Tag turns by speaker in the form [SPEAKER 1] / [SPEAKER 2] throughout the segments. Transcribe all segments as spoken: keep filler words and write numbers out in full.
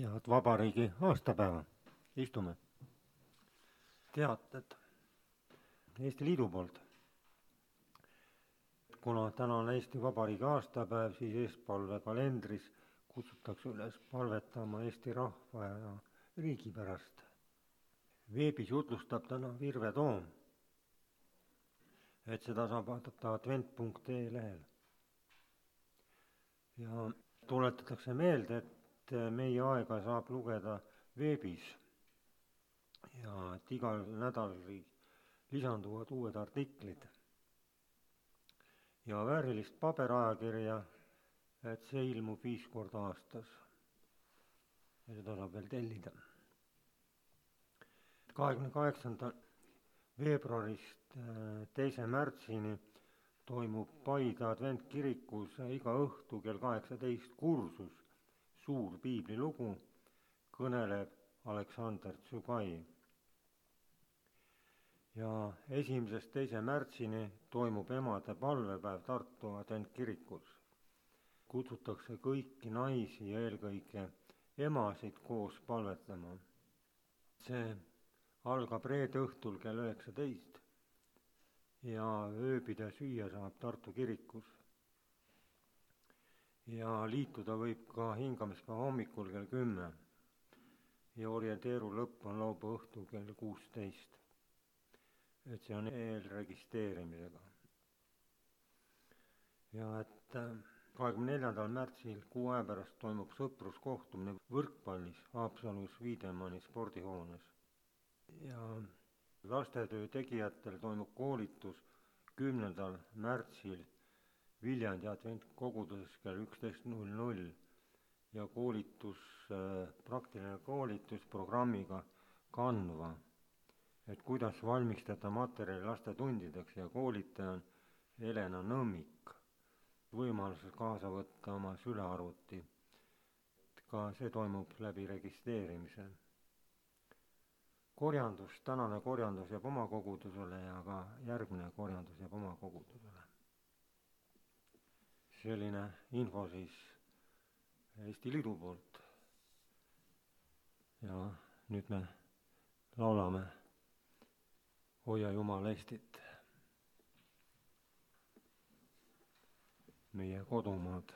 [SPEAKER 1] Head vabariigi aastapäeva, istume. Teated Eesti Liidu poolt. Kuna täna on Eesti Vabariigi aastapäev, siis eestpalve kalendris kutsutakse üles palvetama Eesti rahva ja riigi pärast. Veebis jutlustab täna Virve Toom, et seda saab vaadata advent punkt ee lehel. Ja tuletatakse meelde, et meie aega saab lugeda veebis ja et igal nädalal lisanduvad uued artiklid ja väärilist paberajakirja, et see ilmub viis korda aastas ja seda saab veel tellida. kahekümne kaheksandal veebruarist teise märtsini toimub Paide adventkirikus iga õhtu kell kaheksateist kursus Suur piiblilugu, kõneleb Aleksander Tsügai. Ja esimesest teise märtsini toimub emade palvepäev Tartu adventkirikus. Kutsutakse kõiki naisi ja eelkõige emasid koos palvetama. See algab reede õhtul kell üheksateist ja ööbida süüa saab Tartu kirikus. Ja liituda võib ka hingamispäeva hommikul kell kümme ja orienteeru lõpp on laupäeva õhtul kell kuusteist. Et see on eelregistreerimisega. Ja et kahekümne neljandal märtsil kuu aja pärast toimub sõpruskohtumine võrkpallis Haapsalus Wiedemanni spordihoones. Ja lastetöö tegijatel toimub koolitus kümnendal märtsil Viljandi adventkoguduses kell üksteist null null ja koolitus, praktiline koolitus programmiga Canva, et kuidas valmistada materjali lastetundideks ja koolitaja on Helena Nõmmik. Võimalusel kaasa võtta oma sülearvuti. Ka see toimub läbi registreerimise. Korjandus, tänane korjandus jääb oma kogudusele ja ka järgmine korjandus jääb oma kogudusele. Selline info siis Eesti Liidu poolt. Ja nüüd me laulame Hoia Jumal Eestit, meie kodumaad.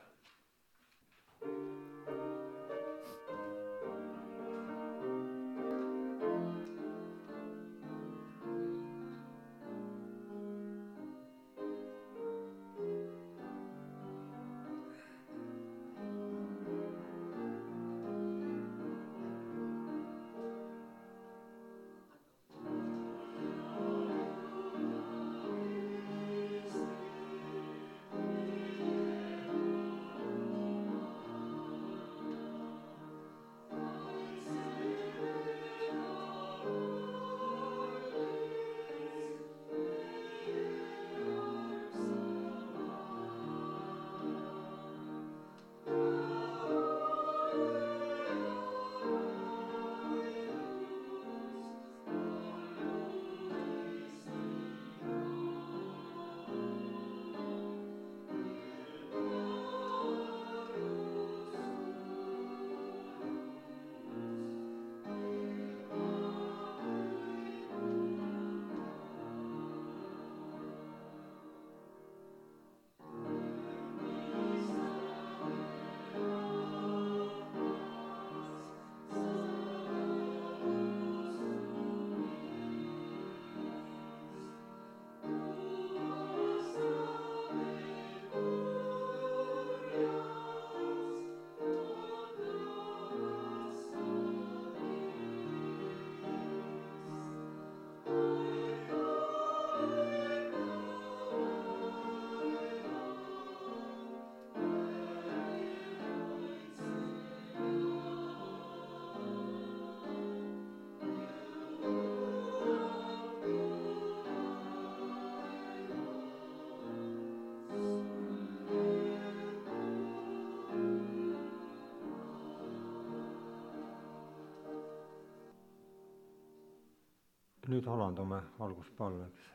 [SPEAKER 1] Nüüd alandume alguspalveks.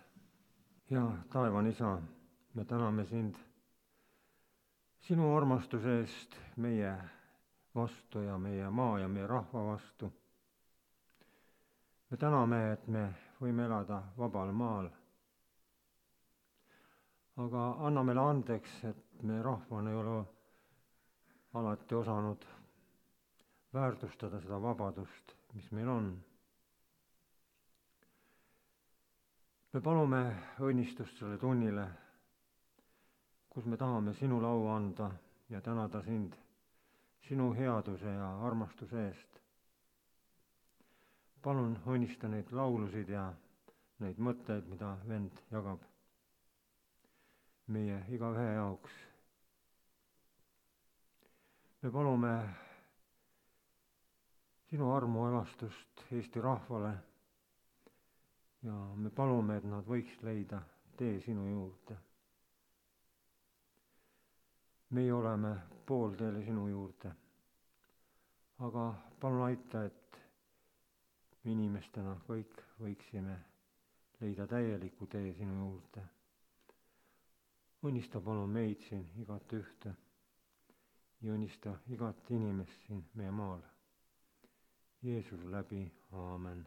[SPEAKER 1] Ja taevan isa, me täname sind sinu armastuse eest meie vastu ja meie maa ja meie rahva vastu. me täname, et me võime elada vabal maal. aga anna meile andeks, et me rahvana ei ole alati osanud väärtustada seda vabadust, mis meil on. me palume õnnistust selle tunnile, kus me tahame sinule au anda ja tänada sind sinu headuse ja armastuse eest. palun õnnista neid laulusid ja neid mõtteid, mida vend jagab meie igaühe jaoks. me palume sinu armu elastust Eesti rahvale ja me palume, et nad võiks leida tee sinu juurde. meie oleme poolteele sinu juurde, aga palun aita, et inimestena kõik võiksime leida täieliku tee sinu juurde. õnnista palun meid siin igat ühte ja õnnista igat inimest siin meie maal. Jeesus läbi, aamen.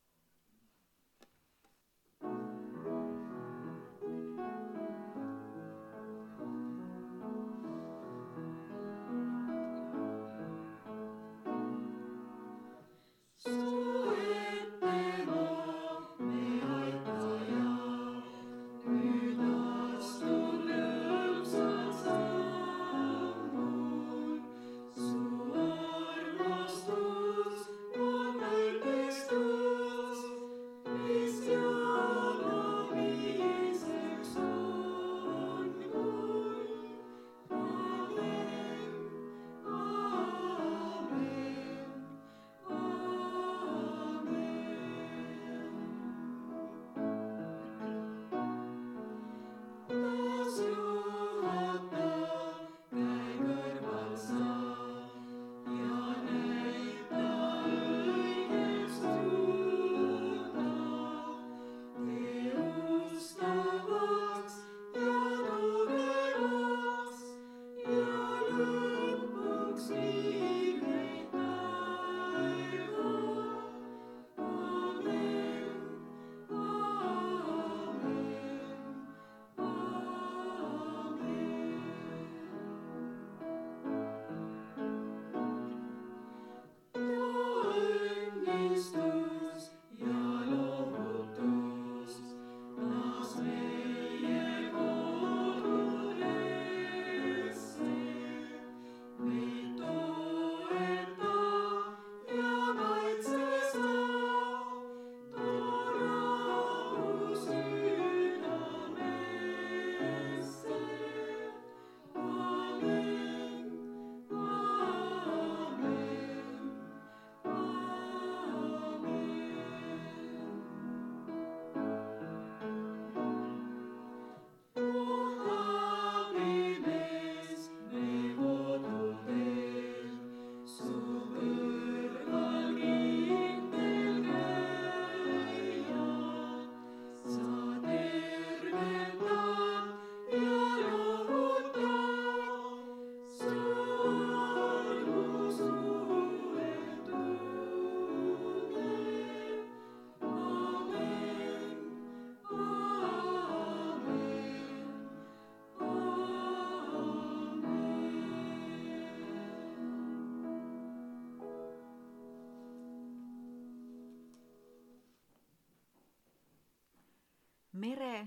[SPEAKER 2] mere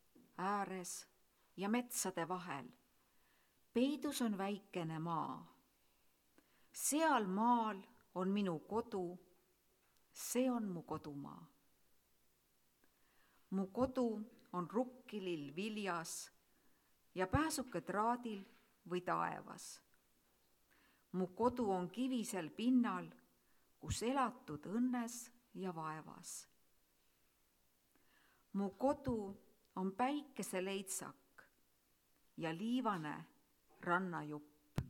[SPEAKER 2] ääres ja metsade vahel peidus on väikene maa. Seal maal on minu kodu, see on mu kodumaa. Mu kodu on rukkilill viljas ja pääsuke traadil või taevas. Mu kodu on kivisel pinnal, kus elatud õnnes ja vaevas. Mu kodu on päikeseleitsak ja liivane rannajupp.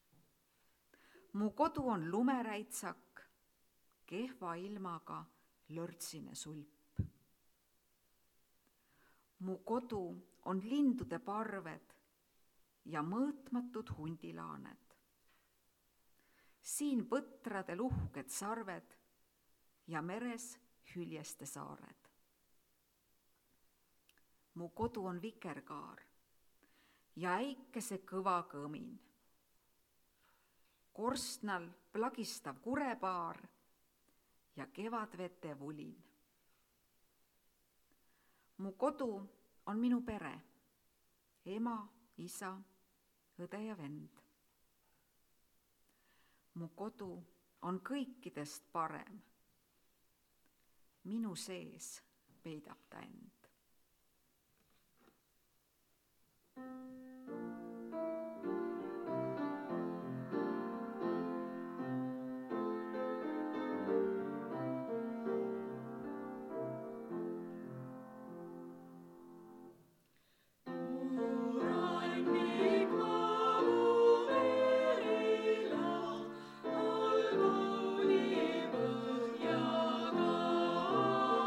[SPEAKER 2] Mu kodu on lumeräitsak, kehva ilmaga lörtsine sulp. Mu kodu on lindude parved ja mõõtmatud hundilaaned. siin põtradel uhked sarved ja meres hüljeste saared. Mu kodu on vikerkaar ja äikese kõva kõmin. Korstnal plagistav kurepaar ja kevadvete vulin. Mu kodu on minu pere, ema, isa, õde ja vend. Mu kodu on kõikidest parem. Minu sees peidab ta end.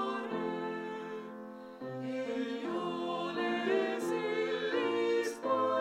[SPEAKER 3] Ei ole sellist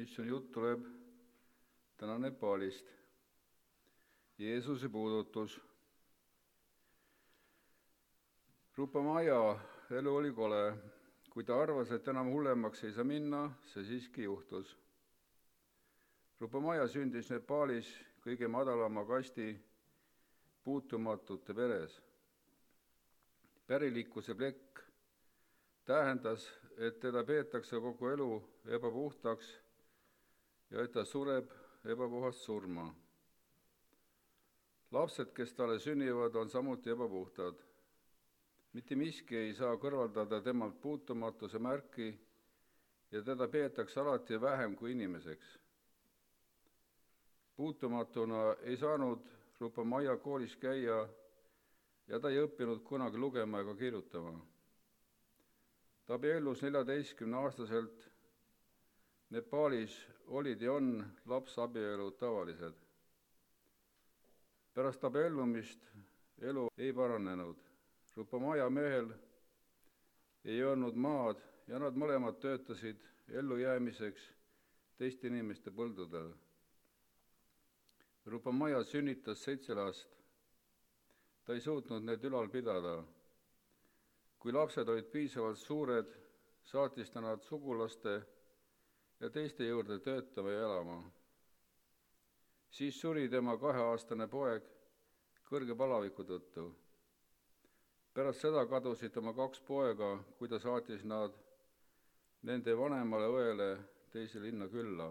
[SPEAKER 3] issand jutt tuleb täna Nepaalist. Jeesuse puudutus. Rupa Maja elu oli kole. Kui ta arvas, et enam hullemaks ei saa minna, see siiski juhtus. Rupa Maja sündis Nepaalis kõige madalama kasti puutumatute peres. Pärilikkuse plekk tähendas, et teda peetakse kogu elu ebapuhtaks ja et ta sureb ebapuhast surma. Lapsed, kes talle sünnivad, on samuti ebapuhtad. Mitte miski ei saa kõrvaldada temalt puutumatuse märki ja teda peetakse alati vähem kui inimeseks. Puutumatuna ei saanud Rupa Maja koolis käia ja ta ei õppinud kunagi lugema ega kirjutama. Ta abiellus neljateistkümneaastaselt. Nepaalis olid ja on lapsabielud tavalised. Pärast abiellumist elu ei paranenud. Rupa Maja mehel ei olnud maad ja nad mõlemad töötasid ellujäämiseks teiste inimeste põldudel. Rupa Maja sünnitas seitse last. Ta ei suutnud neid ülal pidada. Kui lapsed olid piisavalt suured, saatis ta nad sugulaste ja teiste juurde töötama ja elama. Siis suri tema kaheaastane poeg kõrge palaviku tõttu. Pärast seda kadusid tema kaks poega, kui ta saatis nad nende vanemale õele teise linna külla.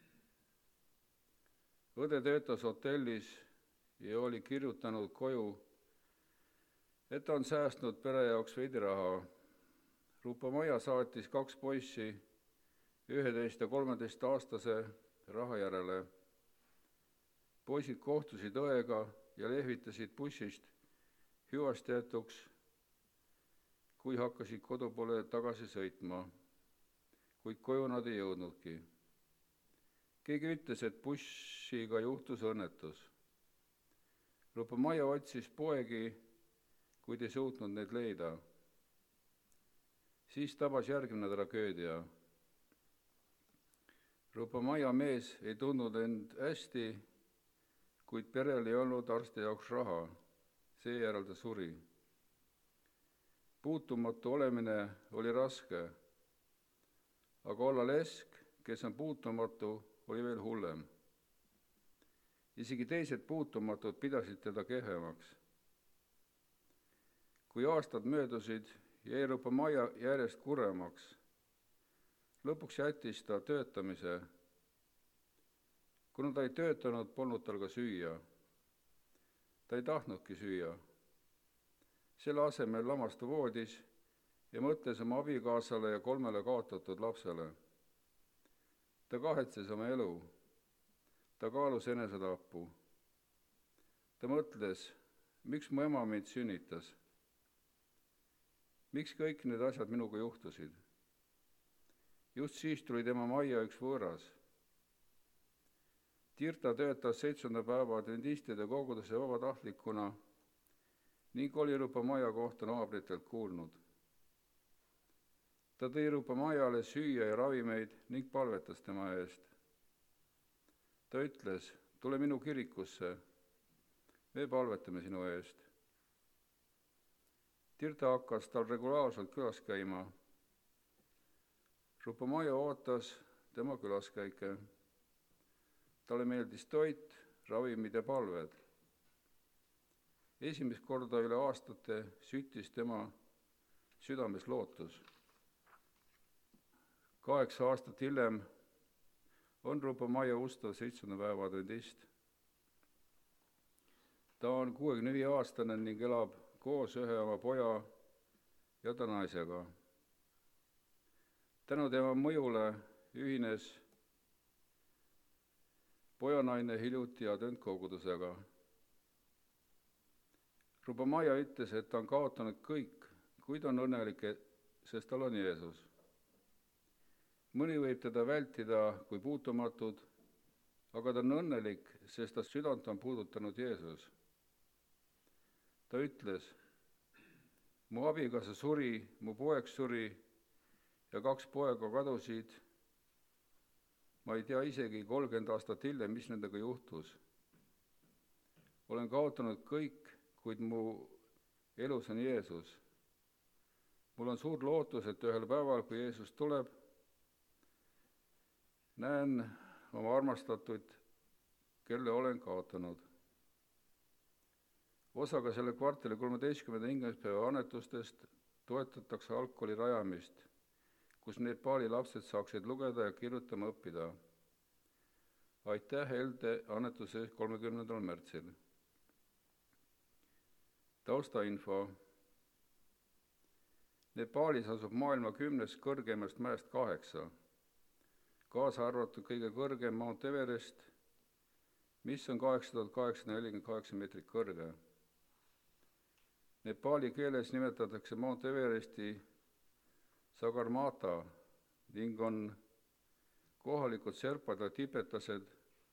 [SPEAKER 3] Õde töötas hotellis ja oli kirjutanud koju, et ta on säästnud pere jaoks veidi raha. Rupa Maja saatis kaks poissi üheteist ja kolmeteist aastase raha järele. Poisid kohtusid õega ja lehvitasid bussist hüvasti jätuks, kui hakkasid kodu poole tagasi sõitma, kuid koju nad ei jõudnudki. Keegi ütles, et bussiga juhtus õnnetus. Rupa Maja otsis poegi, kuid ei suutnud neid leida. Siis tabas järgmine tragöödia. Rupa Maja mees ei tundnud end hästi, kuid perel ei olnud arsti jaoks raha. Seejärel ta suri. Puutumatu olemine oli raske, aga olla lesk, kes on puutumatu, oli veel hullem. Isegi teised puutumatud pidasid teda kehvemaks. Kui aastad möödusid, jäi Rupa Maja järjest kuremaks. Lõpuks jättis ta töötamise. Kuna ta ei töötanud, polnud tal ka süüa. Ta ei tahtnudki süüa. Selle asemel lamas ta voodis ja mõtles oma abikaasale ja kolmele kaotatud lapsele. Ta kahetses oma elu. Ta kaalus enesetappu. Ta mõtles, miks mu ema mind sünnitas? Miks kõik need asjad minuga juhtusid? Just siis tuli tema majja üks võõras. Tirta töötas seitsmenda päeva adventistide koguduse vabatahtlikuna ning oli Rupa Maja kohta naabritelt kuulnud. Ta tõi Rupa Majale süüa ja ravimeid ning palvetas tema eest. Ta ütles, tule minu kirikusse, me palvetame sinu eest. Tirta hakkas tal regulaarselt külas käima. Rupa Maja ootas tema külaskäike. Talle meeldis toit, ravimid ja palved. Esimest korda üle aastate süttis tema südames lootus. Kaheksa aastat hiljem on Rupa Maja ustav seitsmenda päeva adventist. Ta on kuuekümne viie aastane ning elab koos ühe oma poja ja ta naisega. Tänu tema mõjule ühines pojanaine hiljuti adventkogudusega. Rupa Maja ütles, et ta on kaotanud kõik, kuid on õnnelik, sest tal on Jeesus. Mõni võib teda vältida kui puutumatud, aga ta on õnnelik, sest ta südant on puudutanud Jeesus. Ta ütles, mu abikaasa suri, mu poeg suri ja kaks poega kadusid, Ma ei tea isegi kolmkümmend aastat hiljem, mis nendega juhtus. Olen kaotanud kõik, kuid mu elus on Jeesus. Mul on suur lootus, et ühel päeval, kui Jeesus tuleb, näen oma armastatuid, kelle olen kaotanud. Osaga selle kvartali kolmeteistkümnenda hingamispäeva annetustest toetatakse algkooli rajamist, kus Nepali lapsed saaksid lugeda ja kirjutama õppida. Aitäh elde annetuse eest kolmekümnendal märtsil. Taustainfo. Nepaalis asub maailma kümnest kõrgemast mäest kaheksa, kaasa arvatud kõige kõrgem Mount Everest, mis on kaheksa tuhat kaheksasada nelikümmend kaheksa meetrit kõrge. Nepaali keeles nimetatakse Mount Everesti Sagarmata ning on kohalikud serpad ja tibetased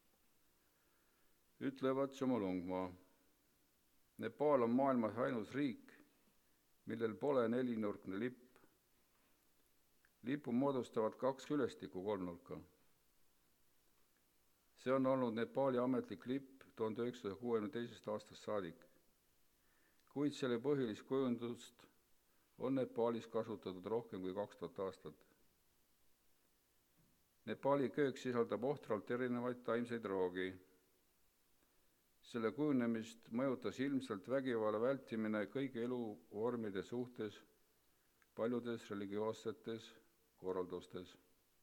[SPEAKER 3] ütlevad Chomolungma. Nepaal on maailmas ainus riik, millel pole nelinurkne lipp. Lipu moodustavad kaks külestikku kolmnurka. See on olnud Nepaali ametlik lipp tuhande üheksasaja kuuekümne teisest aastast saadik, kuid selle põhilist kujundust on Nepaalis kasutatud rohkem kui kaks tuhat aastat. Nepaali köök sisaldab ohtralt erinevaid taimseid roogi. Selle kujunemist mõjutas ilmselt vägivalla vältimine kõigi eluvormide suhtes paljudes religioossetes korraldustes.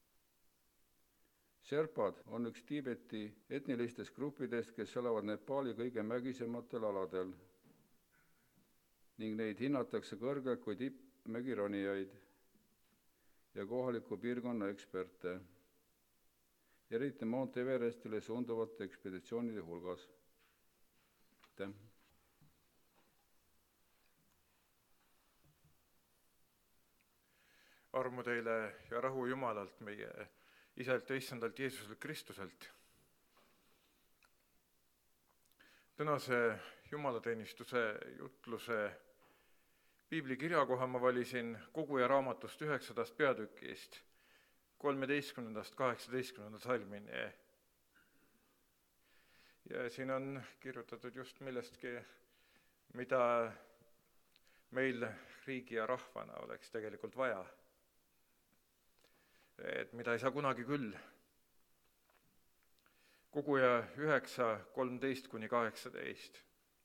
[SPEAKER 3] Serpad on üks Tiibeti etnilistest gruppidest, kes elavad Nepaali kõige mägisematel aladel ning neid hinnatakse kõrgelt kui tippmägironijaid ja kohaliku piirkonna eksperte, eriti Mount Everestile suunduvate ekspeditsioonide hulgas. Aitäh!
[SPEAKER 4] Armu teile ja rahu Jumalalt, meie Isalt ja Issandalt Jeesuselt Kristuselt. Tänase jumalateenistuse jutluse piiblikirjakoha ma valisin Koguja raamatust üheksandast peatükist, kolmeteistkümnendast kaheksateistkümnenda salmini. Ja siin on kirjutatud just millestki, mida meil riigi ja rahvana oleks tegelikult vaja. Et mida ei saa kunagi küll. Koguja üheksa, kolmteist kuni kaheksateist.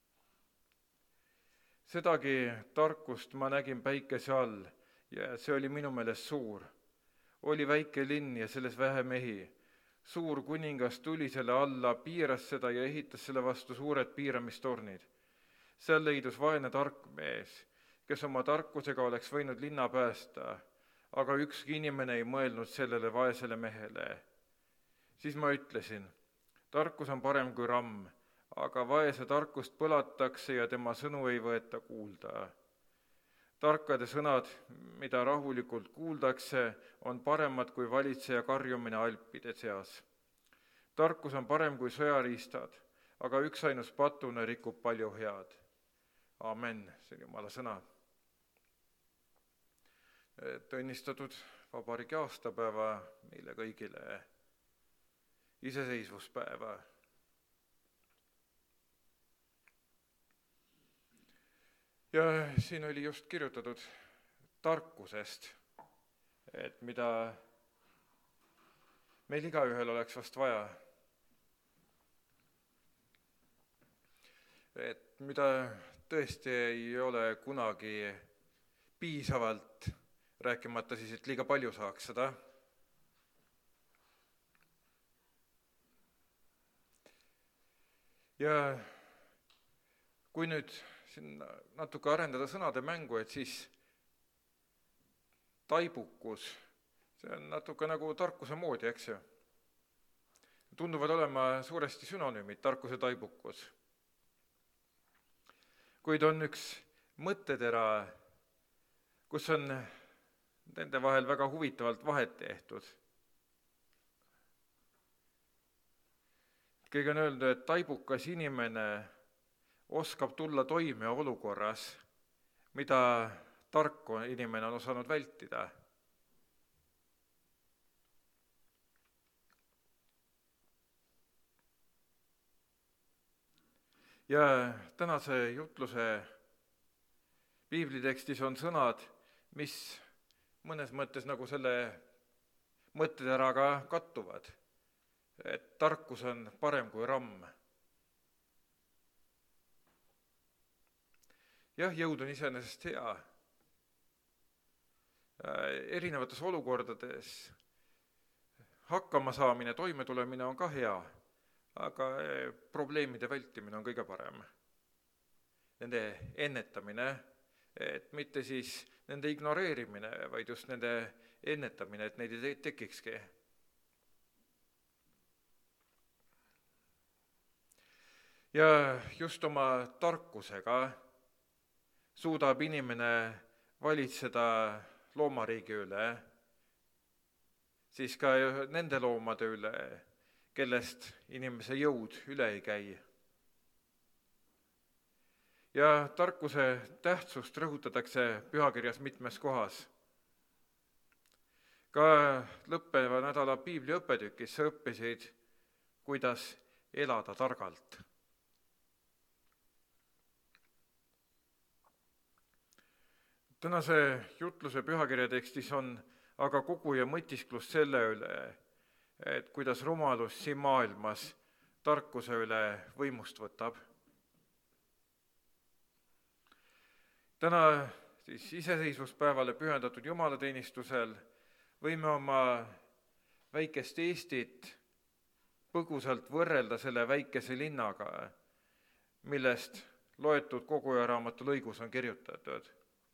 [SPEAKER 4] Sedagi tarkust ma nägin päikese all ja see oli minu meelest suur. Oli väike linn ja selles vähe mehi. Suur kuningas tuli selle alla, piiras seda ja ehitas selle vastu suured piiramistornid. Seal leidus vaene tark mees, kes oma tarkusega oleks võinud linna päästa, aga ükski inimene ei mõelnud sellele vaesele mehele. Siis ma ütlesin, tarkus on parem kui ramm, aga vaese tarkust põlatakse ja tema sõnu ei võeta kuulda. Tarkade sõnad, mida rahulikult kuuldakse, on paremad kui valitseja karjumine alpide seas. Tarkus on parem kui sõjariistad, aga üksainus patune rikub palju head. Amen, see on Jumala sõna. Tõnnistatud vabariigi aastapäeva meile kõigile, iseseisvuspäeva. Ja siin oli just kirjutatud tarkusest, et mida meil igaühel oleks vast vaja. Et mida tõesti ei ole kunagi piisavalt, rääkimata siis, et liiga palju saaks seda. Ja kui nüüd siin natuke arendada sõnade mängu, et siis taibukus, see on natuke nagu tarkuse moodi, eks ju. Tunduvad olema suuresti sünonüümid, tarkuse taibukus. Kuid on üks mõttetera, kus on nende vahel väga huvitavalt vahet tehtud. Keegi on öelnud, et taibukas inimene oskab tulla toime olukorras, mida tark inimene on osanud vältida. ja tänase jutluse piiblitekstis on sõnad, mis mõnes mõttes nagu selle mõtteteraga kattuvad, et tarkus on parem kui ramm. jah, jõud on iseenesest hea. Erinevates olukordades hakkama saamine, toimetulemine on ka hea, aga probleemide vältimine on kõige parem. Nende ennetamine, et mitte siis nende ignoreerimine, vaid just nende ennetamine, et neid ei tekikski. Ja just oma tarkusega suudab inimene valitseda loomariigi üle, siis ka nende loomade üle, kellest inimese jõud üle ei käi. Ja tarkuse tähtsust rõhutatakse pühakirjas mitmes kohas. Ka lõppeva nädala piibli õppetükis sa õppisid, kuidas elada targalt. Tänase jutluse pühakirja tekstis on aga kogu ja mõtisklus selle üle, et kuidas rumalus siin maailmas tarkuse üle võimust võtab. Täna siis iseseisvuspäevale pühendatud jumalateenistusel võime oma väikest Eestit põgusalt võrrelda selle väikese linnaga, millest loetud kogujaraamatu lõigus on kirjutatud.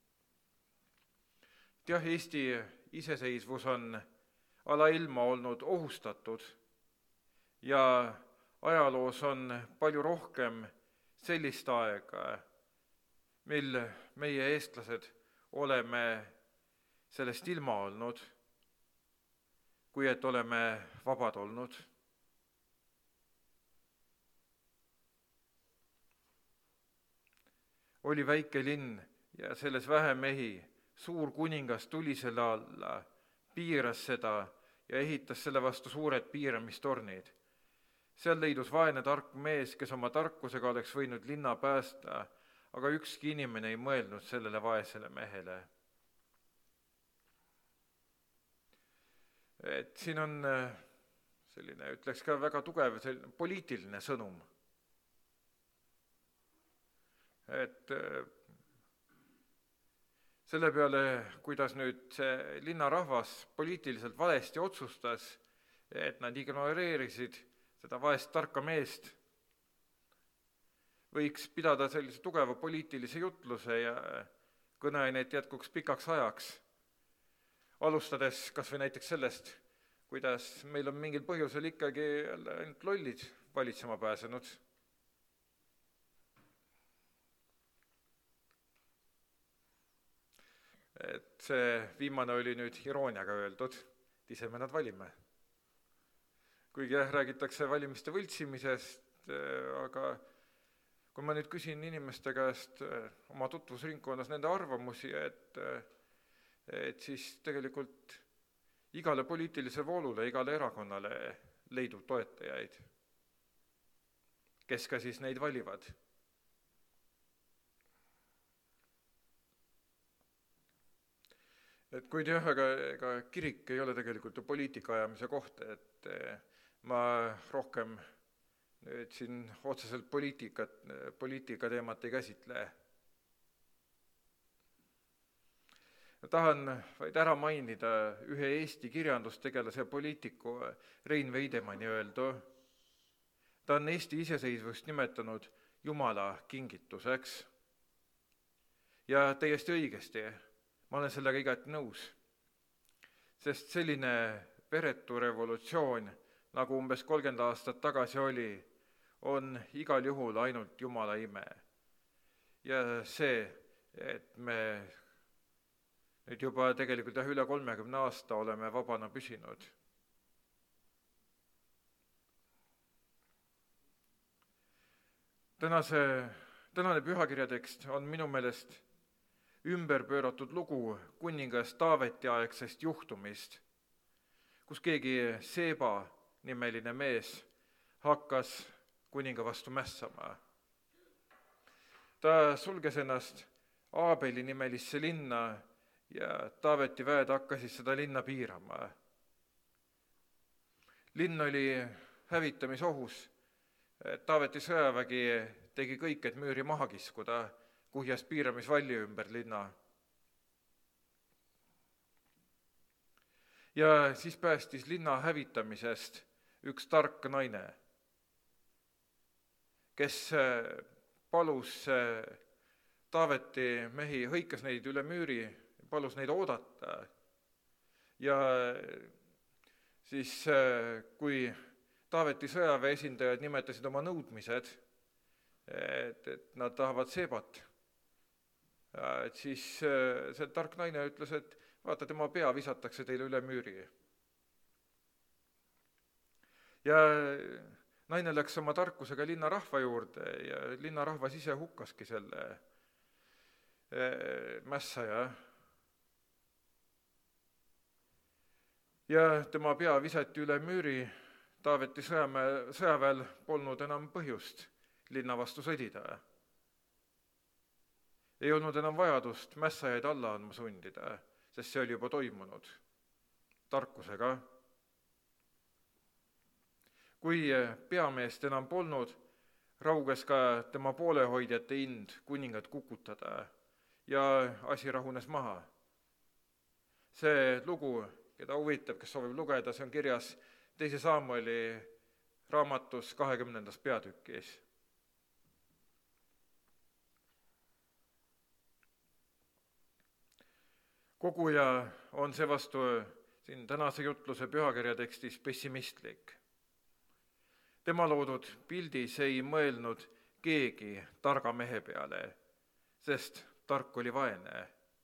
[SPEAKER 4] Jah, Eesti iseseisvus on alailma olnud ohustatud ja ajaloos on palju rohkem sellist aega, mil meie eestlased oleme sellest ilma olnud, kui et oleme vabad olnud. Oli väike linn ja selles vähe mehi, suur kuningas tuli selle alla, piiras seda ja ehitas selle vastu suured piiramistornid. Seal leidus vaene tark mees, kes oma tarkusega oleks võinud linna päästa, aga ükski inimene ei mõelnud sellele vaesele mehele. Et siin on selline, ütleks ka väga tugev selline poliitiline sõnum. Et selle peale, kuidas nüüd see linnarahvas poliitiliselt valesti otsustas, et nad ignoreerisid seda vaest tarka meest, võiks pidada sellise tugeva poliitilise jutluse ja kõneainet jätkuks pikaks ajaks. Alustades kas või näiteks sellest, kuidas meil on mingil põhjusel ikkagi ainult lollid valitsema pääsenud. Et see viimane oli nüüd irooniaga öeldud, et ise me nad valime. Kuigi jah, räägitakse valimiste võltsimisest, aga kui ma nüüd küsin inimeste käest oma tutvusringkonnas nende arvamusi, et, et siis tegelikult igale poliitilisele voolule, igale erakonnale leidub toetajaid, kes ka siis neid valivad. Et kuid jah, aga ega kirik ei ole tegelikult ju poliitika ajamise koht, et ma rohkem nüüd siin otseselt poliitikat, poliitika teemat ei käsitle. Tahan vaid ära mainida ühe Eesti kirjandustegelase poliitiku Rein Veidemanni öeldu. Ta on Eesti iseseisvust nimetanud Jumala kingituseks ja täiesti õigesti. Ma olen sellega igati nõus, sest selline veretu revolutsioon, nagu umbes kolmkümmend aastat tagasi oli, on igal juhul ainult Jumala ime. Ja see, et me nüüd juba tegelikult jah, üle kolmekümne aasta oleme vabana püsinud. Tänase, tänane pühakirjatekst on minu meelest ümber pööratud lugu kuningas Taaveti aegsest juhtumist, kus keegi Seeba nimeline mees hakkas kuninga vastu mässama. ta sulges ennast Aabeli nimelisse linna ja Taaveti väed hakkasid seda linna piirama. Linn oli hävitamisohus. Taaveti sõjavägi tegi kõik, et müüri maha kiskuda, kuhjas piiramisvalli ümber linna. Ja siis päästis linna hävitamisest üks tark naine, kes palus Taaveti mehi, hõikas neid üle müüri, palus neid oodata. Ja siis, kui Taaveti sõjaväe esindajad nimetasid oma nõudmised, et, et nad tahavad seebat, et siis see tark naine ütles, et vaata, tema pea visatakse teile üle müüri. Ja naine läks oma tarkusega linnarahva juurde ja linnarahvas ise hukkaski selle mässaja. Ja tema pea visati üle müüri. Taaveti sõjamäe, sõjaväel polnud enam põhjust linna vastu sõdida. Ei olnud enam vajadust mässajaid alla andma sundida, sest see oli juba toimunud tarkusega. Kui peameest enam polnud, rauges ka tema poolehoidjate ind kuningat kukutada ja asi rahunes maha. See lugu, keda huvitab, kes soovib lugeda, see on kirjas teise Saamueli raamatus kahekümnendas peatükis. Koguja on seevastu siin tänase jutluse pühakirja tekstis pessimistlik. Tema loodud pildis ei mõelnud keegi targa mehe peale, sest tark oli vaene.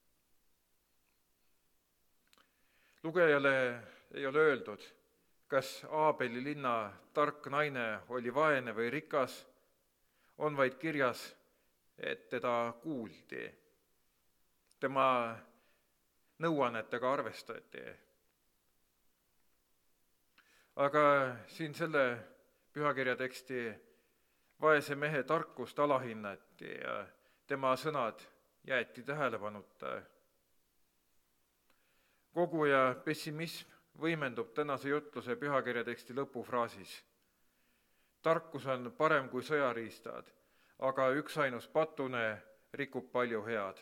[SPEAKER 4] Lugejale ei ole öeldud, kas Aabeli linna tark naine oli vaene või rikas, on vaid kirjas, et teda kuuldi. Tema nõuannetega arvestati. Aga siin selle pühakirja teksti vaese mehe tarkust alahinnati ja tema sõnad jäeti tähelepanuta. Koguja pessimism võimendub tänase jutluse pühakirja teksti lõpufraasis. Tarkus on parem kui sõjariistad, aga üksainus patune rikub palju head.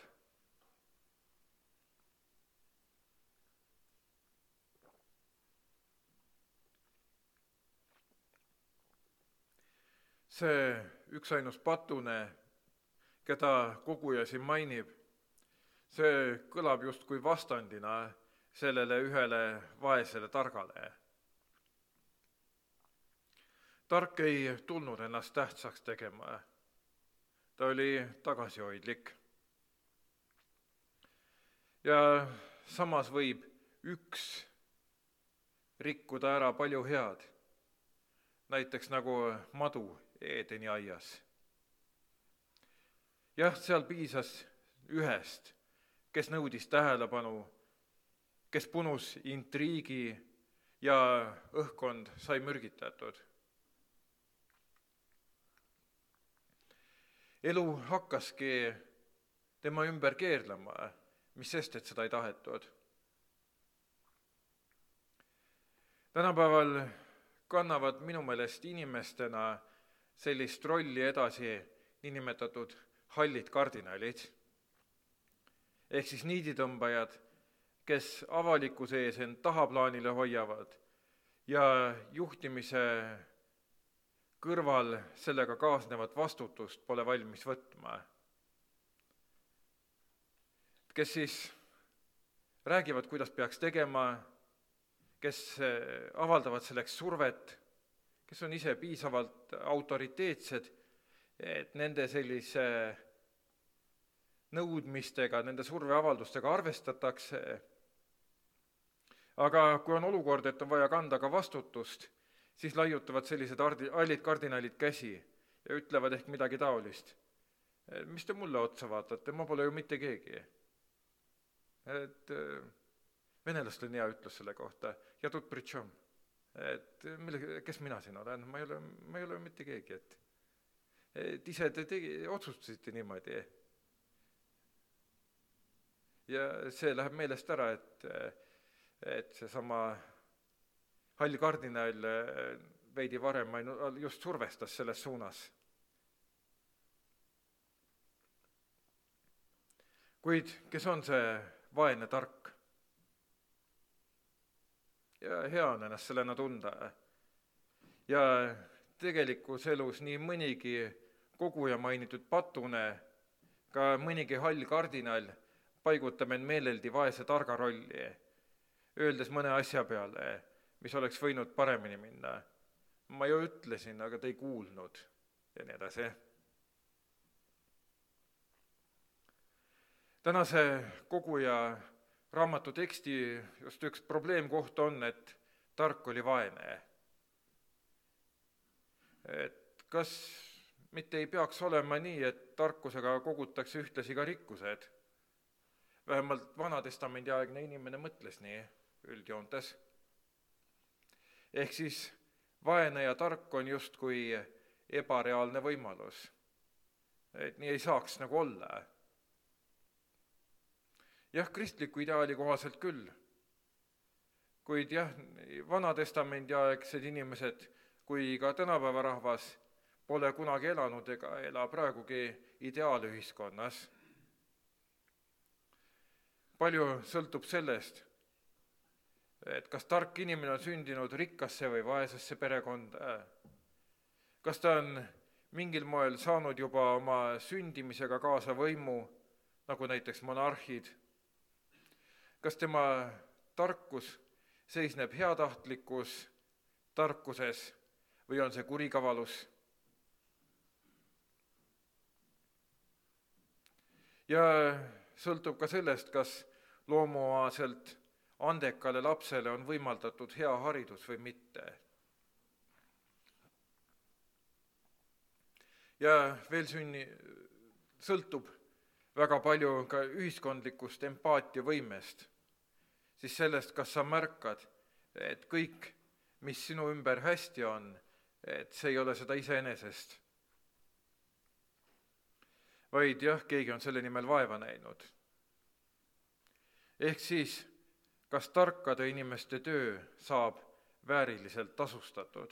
[SPEAKER 4] See üksainus patune, keda koguja siin mainib, see kõlab justkui vastandina sellele ühele vaesele targale. Tark ei tulnud ennast tähtsaks tegema. Ta oli tagasihoidlik. Ja samas võib üks rikkuda ära palju head, näiteks nagu madu Eedeni aias. Jah, seal piisas ühest, kes nõudis tähelepanu, kes punus intriigi ja õhkkond sai mürgitatud. Elu hakkaski tema ümber keerlema, mis sest, et seda ei tahetud. Tänapäeval kannavad minu meelest inimestena sellist rolli edasi niinimetatud hallid kardinalid, ehk siis niiditõmbajad, kes avalikkuse ees end tahaplaanile hoiavad ja juhtimise kõrval sellega kaasnevat vastutust pole valmis võtma. Kes siis räägivad, kuidas peaks tegema, kes avaldavad selleks survet, kes on ise piisavalt autoriteetsed, et nende sellise nõudmistega, nende surveavaldustega arvestatakse. Aga kui on olukord, et on vaja kanda ka vastutust, siis laiutavad sellised hallid kardinalid käsi ja ütlevad ehk midagi taolist. Mis te mulle otsa vaatate, ma pole ju mitte keegi. Et venelastel on hea ütlus selle kohta, ja tut pritšom. Et mille, kes mina siin olen, ma ei ole, ma ei ole mitte keegi. Et, et ise te tegi, otsustasite niimoodi. Ja see läheb meelest ära, et, et seesama hall kardinal veidi varem just survestas selles suunas. Kuid kes on see vaene tark? Ja hea on ennast sellena tunda. Ja tegelikus elus nii mõnigi koguja mainitud patune, ka mõnigi hall kardinal paigutab end meeleldi vaese targa rolli, öeldes mõne asja peale, mis oleks võinud paremini minna. Ma ju ütlesin, aga te ei kuulnud ja nii edasi. Tänase koguja raamatu teksti just üks probleemkoht on, et tark oli vaene. Et kas mitte ei peaks olema nii, et tarkusega kogutakse ühtlasi ka rikkused? Vähemalt Vana-testamendi aegne inimene mõtles nii üldjoontes. Ehk siis vaene ja tark on justkui ebareaalne võimalus. Et nii ei saaks nagu olla. Jah, kristliku ideaali kohaselt küll. Kuid jah, Vana-testamendi aegsed inimesed kui ka tänapäeva rahvas pole kunagi elanud ega ela praegugi ideaalühiskonnas. Palju sõltub sellest, et kas tark inimene on sündinud rikkasse või vaesesse perekonda. Kas ta on mingil moel saanud juba oma sündimisega kaasa võimu, nagu näiteks monarhid. Kas tema tarkus seisneb heatahtlikus tarkuses või on see kurikavalus? Ja sõltub ka sellest, kas loomuomaselt andekale lapsele on võimaldatud hea haridus või mitte. Ja veel sünni, sõltub väga palju ka ühiskondlikust empaatiavõimest, siis sellest, kas sa märkad, et kõik, mis sinu ümber hästi on, et see ei ole seda iseenesest. Vaid jah, keegi on selle nimel vaeva näinud. Ehk siis, kas tarkade inimeste töö saab vääriliselt tasustatud?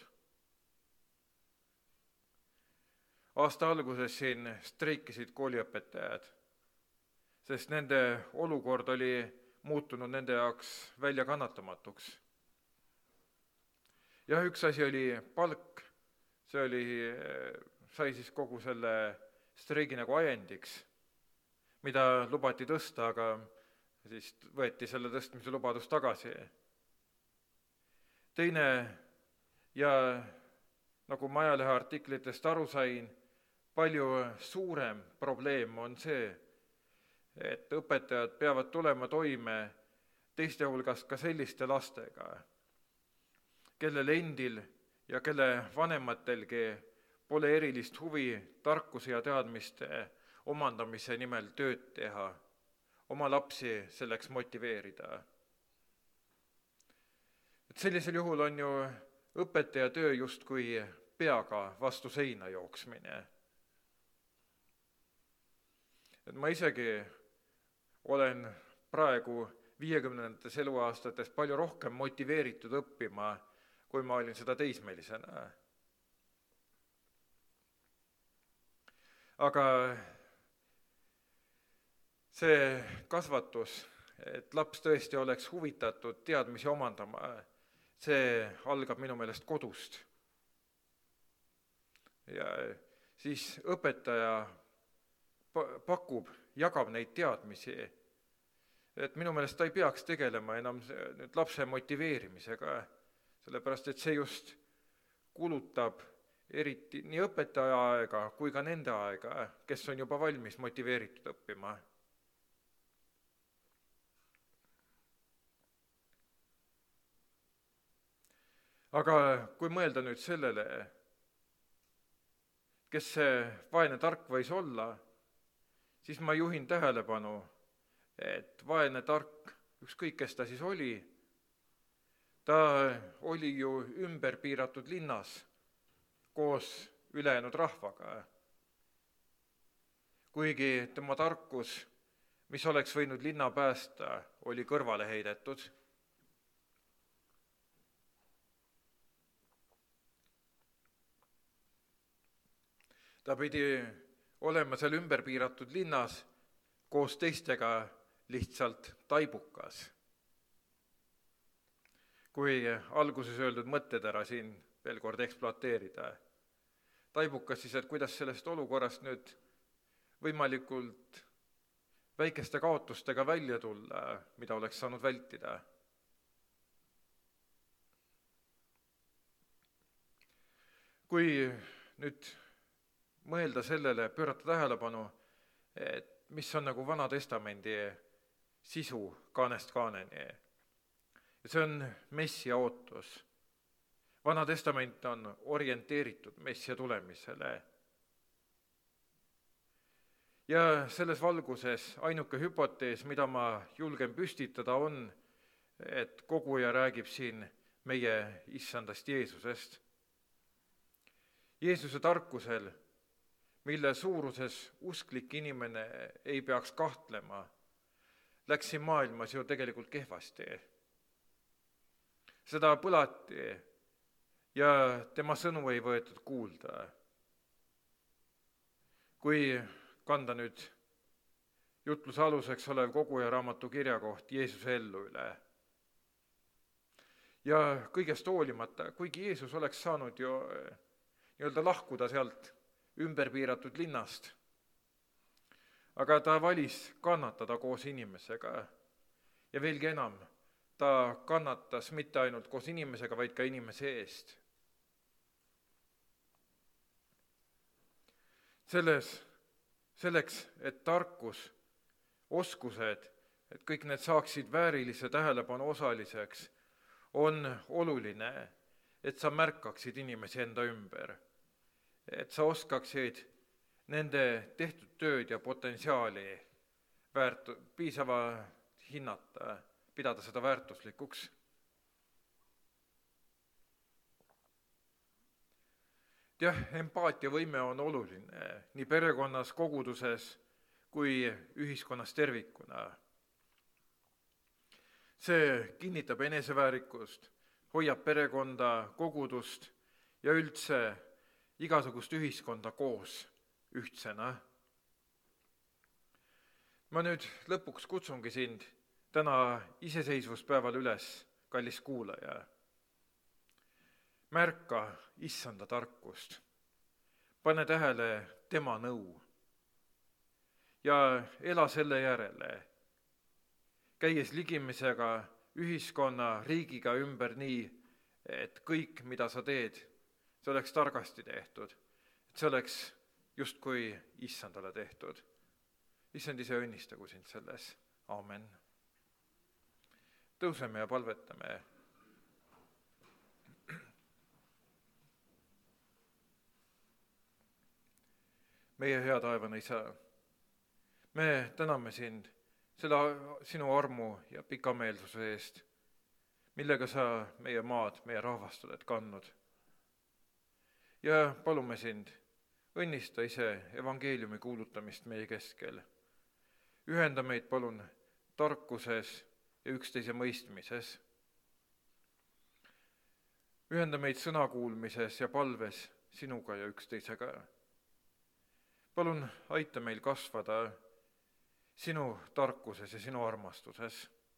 [SPEAKER 4] Aasta alguses siin streikisid kooliõpetajad, sest nende olukord oli muutunud nende jaoks väljakannatamatuks. Jah, üks asi oli palk, see oli, sai siis kogu selle streigi nagu ajendiks, mida lubati tõsta, aga siis võeti selle tõstmise lubadus tagasi. Teine, ja nagu ma ajalehe artiklitest aru sain, palju suurem probleem on see, et õpetajad peavad tulema toime teiste hulgas ka selliste lastega, kellel endil ja kelle vanematelgi pole erilist huvi tarkuse ja teadmiste omandamise nimel tööd teha, oma lapsi selleks motiveerida. Et sellisel juhul on ju õpetaja töö justkui peaga vastu seina jooksmine. Et ma isegi olen praegu viiekümnendates eluaastates palju rohkem motiveeritud õppima, kui ma olin seda teismelisena. Aga see kasvatus, et laps tõesti oleks huvitatud teadmisi omandama, see algab minu meelest kodust. Ja siis õpetaja pakub, jagab neid teadmisi, et minu meelest ta ei peaks tegelema enam nüüd lapse motiveerimisega, sellepärast et see just kulutab eriti nii õpetaja aega kui ka nende aega, kes on juba valmis motiveeritud õppima. Aga kui mõelda nüüd sellele, kes see vaene tark võis olla, siis ma juhin tähelepanu, et vaene tark, ükskõik kes ta siis oli, ta oli ju ümber piiratud linnas koos ülejäänud rahvaga. kuigi tema tarkus, mis oleks võinud linna päästa, oli kõrvale heidetud. Ta pidi olema seal ümber piiratud linnas koos teistega lihtsalt taibukas. Kui alguses öeldud mõtted ära siin veel kord ekspluateerida. Taibukas siis, et kuidas sellest olukorrast nüüd võimalikult väikeste kaotustega välja tulla, mida oleks saanud vältida. Kui nüüd mõelda sellele, pöörata tähelepanu, et mis on nagu Vana Testamendi sisu kaanest kaaneni. Ja see on messia ootus. Vana Testament on orienteeritud messia tulemisele. Ja selles valguses ainuke hüpotees, mida ma julgen püstitada, on, et koguja räägib siin meie issandast Jeesusest. Jeesuse tarkusel, mille suuruses usklik inimene ei peaks kahtlema, läks siin maailmas ju tegelikult kehvasti. Seda põlati ja tema sõnu ei võetud kuulda. Kui kanda nüüd jutluse aluseks olev koguja raamatu kirjakoht Jeesuse ellu üle. Ja kõigest hoolimata, kuigi Jeesus oleks saanud ju nii-öelda lahkuda sealt ümber piiratud linnast, aga ta valis kannatada koos inimesega ja veelgi enam, ta kannatas mitte ainult koos inimesega, vaid ka inimese eest. Selles, selleks, et tarkus, oskused, et kõik need saaksid väärilise tähelepanu osaliseks, on oluline, et sa märkaksid inimesi enda ümber, et sa oskaksid nende tehtud tööd ja potentsiaali väärt- piisava hinnata, pidada seda väärtuslikuks. Jah, empaatiavõime on oluline nii perekonnas, koguduses kui ühiskonnas tervikuna. See kinnitab eneseväärikust, hoiab perekonda, kogudust ja üldse igasugust ühiskonda koos ühtsena. Ma nüüd lõpuks kutsungi sind täna iseseisvuspäeval üles, kallis kuulaja. Märka issanda tarkust, pane tähele tema nõu ja ela selle järele, käies ligimisega ühiskonna, riigiga ümber nii, et kõik, mida sa teed, see oleks targasti tehtud, et see oleks justkui issandale tehtud. Issand ise õnnistagu sind selles. Aamen. Tõuseme ja palvetame. Meie hea taevane Isa, me täname sind selle sinu armu ja pikameelsuse eest, millega sa meie maad, meie rahvast oled kandnud. Ja palume sind, õnnista ise evangeeliumi kuulutamist meie keskel. Ühenda meid palun tarkuses ja üksteise mõistmises. Ühenda meid sõnakuulmises ja palves sinuga ja üksteisega. Palun aita meil kasvada sinu tarkuses ja sinu armastuses.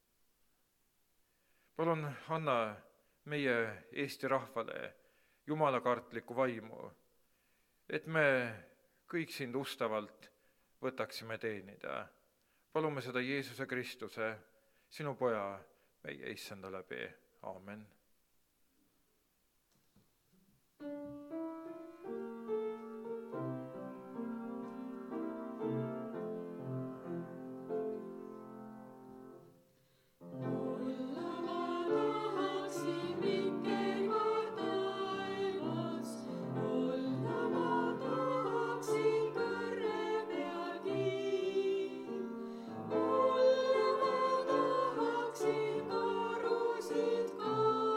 [SPEAKER 4] Palun anna meie Eesti rahvale jumalakartlikku vaimu, et me kõik sind ustavalt võtaksime teenida. Palume seda Jeesuse Kristuse, sinu poja, meie issanda läbi. Aamen.
[SPEAKER 5] Karusid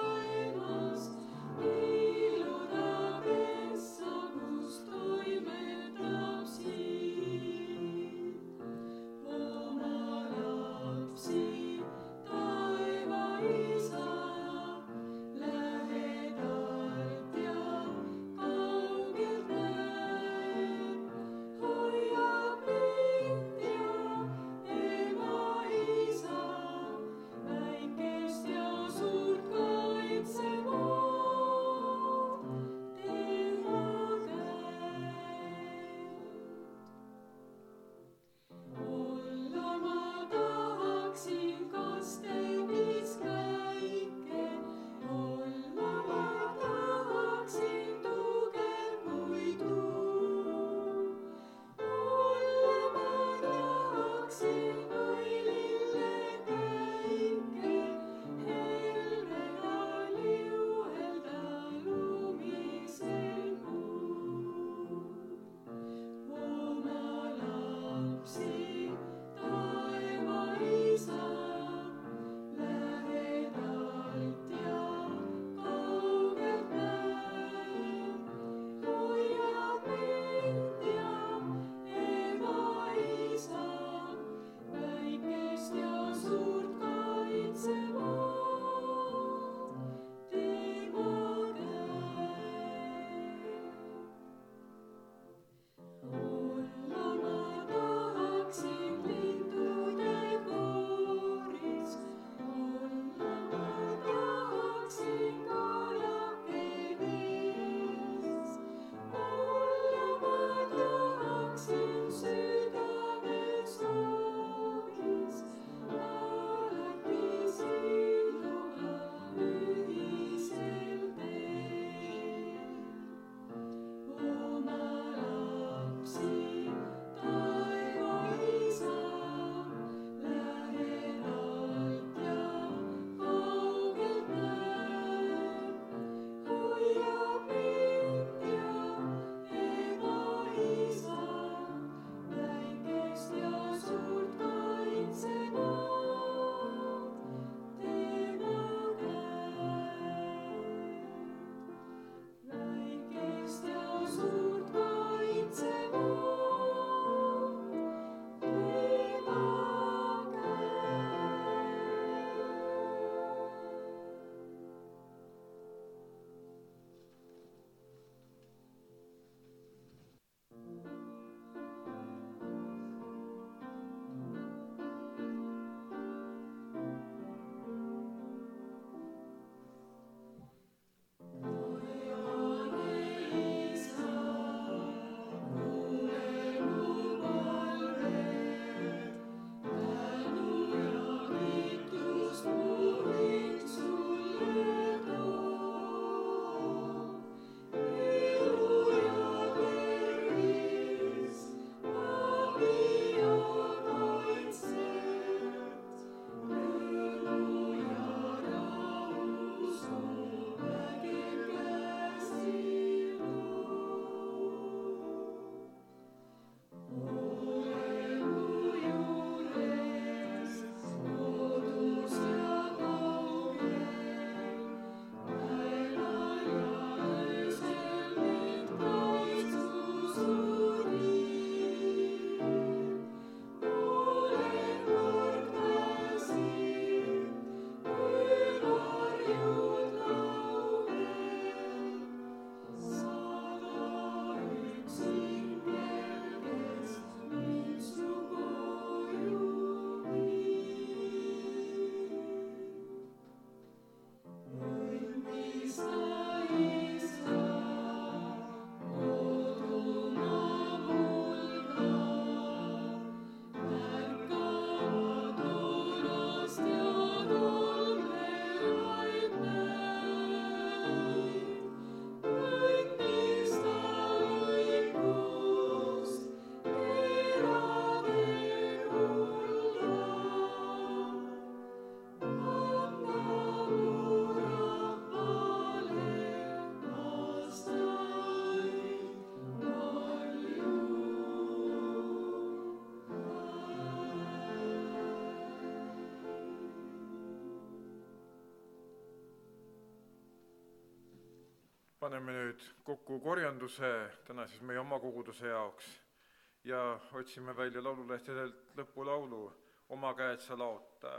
[SPEAKER 4] paneme nüüd kokku korjanduse täna siis meie oma koguduse jaoks ja otsime välja laululehtedelt lõpulaulu Oma käed sa laota.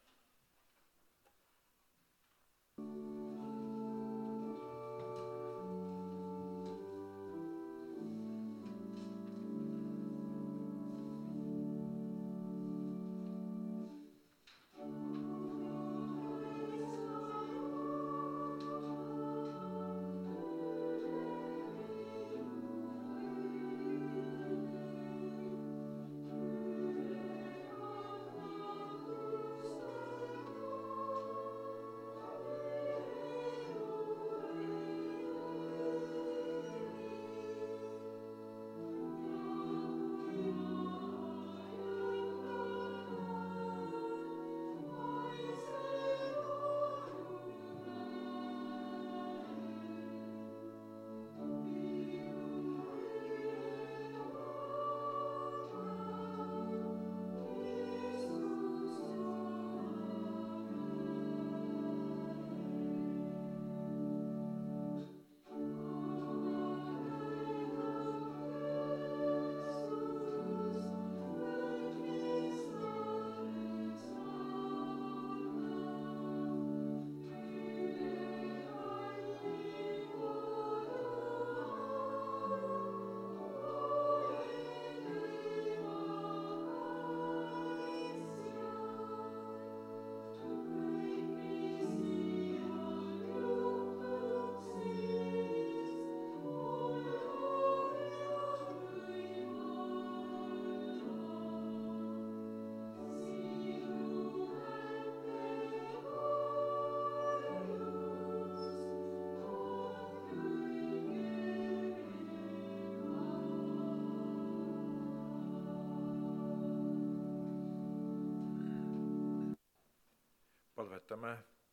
[SPEAKER 4] Palvetame.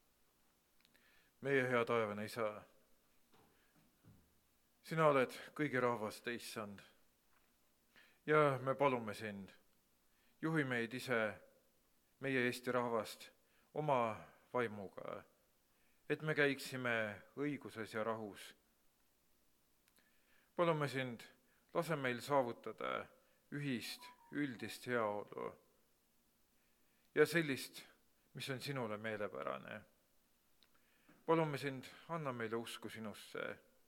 [SPEAKER 4] Meie hea taevane Isa, sina oled kõigi rahvaste issand ja me palume sind, juhi meid ise, meie Eesti rahvast, oma vaimuga, et me käiksime õiguses ja rahus. Palume sind, lase meil saavutada ühist, üldist heaolu ja sellist, mis on sinule meelepärane. Palume sind, anna meile usku sinusse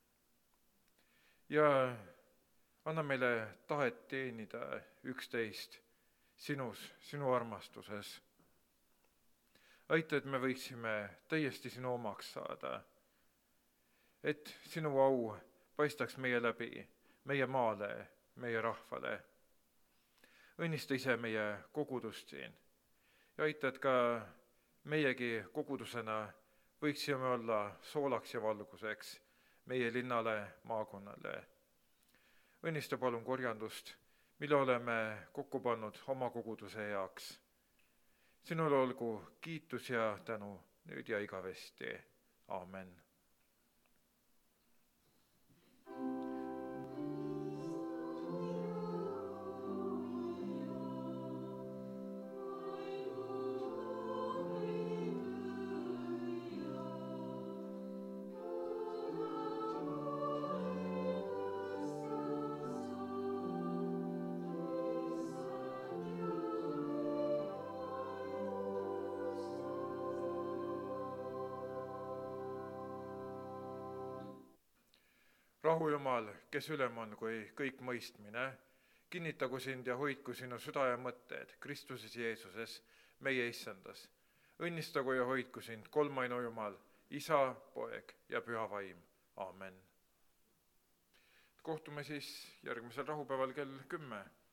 [SPEAKER 4] ja anna meile tahet teenida üksteist sinus, sinu armastuses. Aita, et me võiksime täiesti sinu omaks saada, et sinu au paistaks meie läbi, meie maale, meie rahvale. Õnnista ise meie kogudust siin ja aita, et ka meiegi kogudusena võiksime olla soolaks ja valguseks meie linnale, maakonnale. Õnnista palun korjandust, mille oleme kokku pannud oma koguduse heaks. Sinule olgu kiitus ja tänu nüüd ja igavesti. Aamen. Rahu Jumal, kes ülem on kui kõik mõistmine, kinnitagu sind ja hoidku sinu süda ja mõtted Kristuses Jeesuses, meie issandas. Õnnistagu ja hoidku sind kolmainu Jumal, Isa, Poeg ja Püha Vaim. Aamen. Kohtume siis järgmisel rahupäeval kell kümme.